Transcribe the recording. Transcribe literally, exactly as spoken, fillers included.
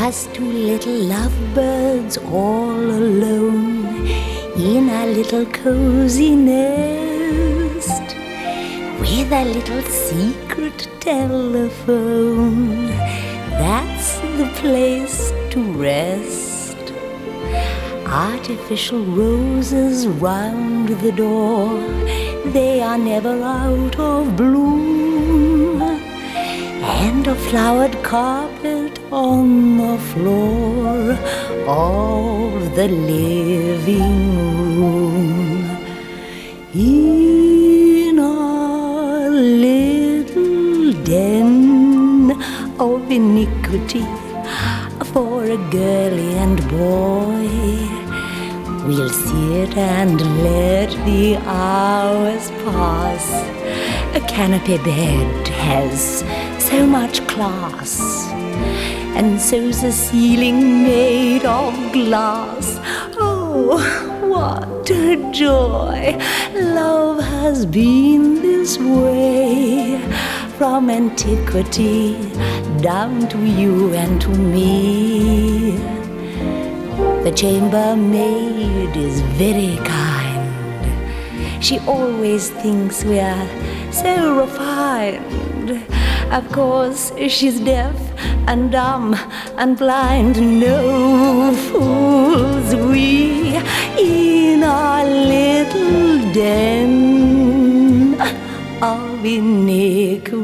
Us two little lovebirds all alone in a little cozy nest with a little secret telephone. That's the place to rest. Artificial roses round the door, they are never out of bloom. And a flowered carpet on the floor of the living room. In a little den of iniquity for a girlie and boy, we'll sit and let the hours pass. A canopy bed has so much class, and so's the ceiling made of glass. Oh, what a joy! Love has been this way from antiquity down to you and to me. The chambermaid is very kind. She always thinks we're so refined. Of course, she's deaf and dumb and blind. No fools we in our little den of iniquity.